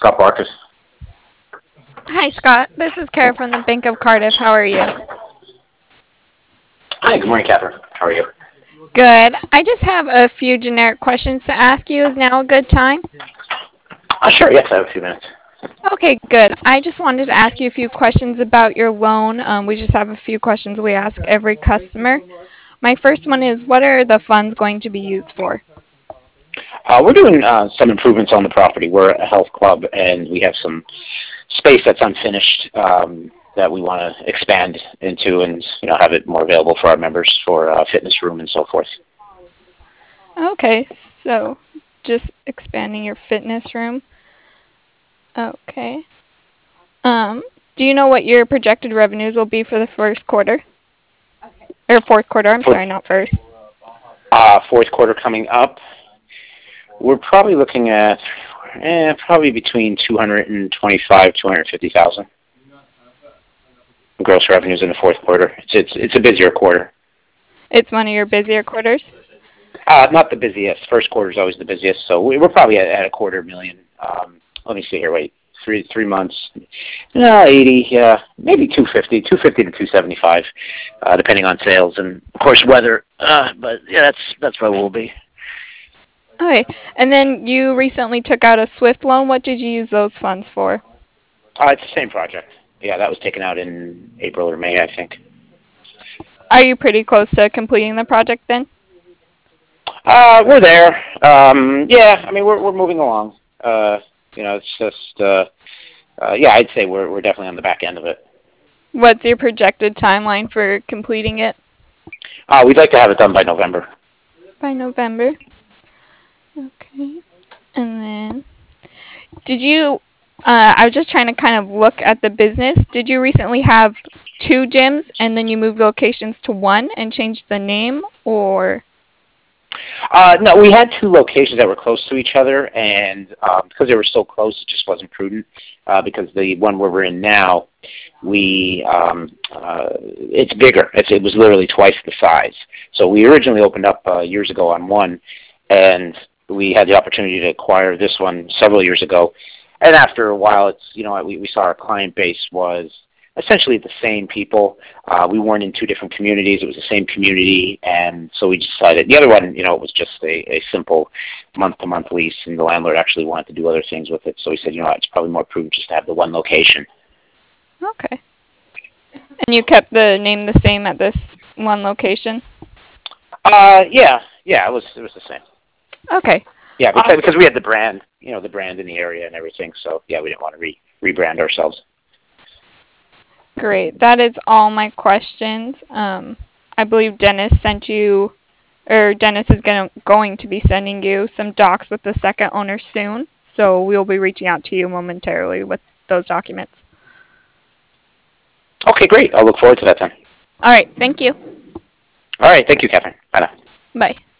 Scott Barkus. Hi, Scott. This is Kara from the Bank of Cardiff. How are you? Hi, good morning, Catherine. How are you? Good. I just have a few generic questions to ask you. Is now a good time? Sure, yes, I have a few minutes. Okay, good. I just wanted to ask you a few questions about your loan. We just have a few questions we ask every customer. My first one is, what are the funds going to be used for? We're doing some improvements on the property. We're a health club, and we have some space that's unfinished that we want to expand into, and have it more available for our members for a fitness room and so forth. Okay, so just expanding your fitness room. Okay. Do you know what your projected revenues will be for the first quarter? Or fourth quarter, I'm sorry, not first. Fourth quarter coming up, we're probably looking at probably between 225, 250,000 gross revenues in the fourth quarter. It's a busier quarter. It's one of your busier quarters? Not the busiest. First quarter is always the busiest, so we're probably at $250,000. Let me see here. Wait, three months. No, 80. Yeah, maybe 250 to 275, depending on sales and of course weather. But yeah, that's where we'll be. Okay, and then you recently took out a SWIFT loan. What did you use those funds for? It's the same project. Yeah, that was taken out in April or May, I think. Are you pretty close to completing the project then? We're there. Yeah, I mean we're moving along. It's just yeah, I'd say we're definitely on the back end of it. What's your projected timeline for completing it? We'd like to have it done by November. By November. Okay. And then, did you, I was just trying to kind of look at the business. Did you recently have two gyms and then you moved locations to one and changed the name, or? No, we had two locations that were close to each other, and because they were so close, it just wasn't prudent. Because the one where we're in now, it's bigger. It was literally twice the size. So we originally opened up years ago on one, and we had the opportunity to acquire this one several years ago. And after a while, we saw our client base was essentially the same people. We weren't in two different communities. It was the same community, and so we decided. The other one, it was just a simple month-to-month lease, and the landlord actually wanted to do other things with it. So we said, it's probably more prudent just to have the one location. Okay. And you kept the name the same at this one location? Yeah, it was the same. Okay. Yeah, because we had the brand, the brand in the area and everything. So yeah, we didn't want to rebrand ourselves. Great. That is all my questions. I believe Dennis sent you, or Dennis is going to be sending you some docs with the second owner soon. So we'll be reaching out to you momentarily with those documents. Okay, great. I'll look forward to that then. All right. Thank you. All right. Thank you, Catherine. Bye now. Bye.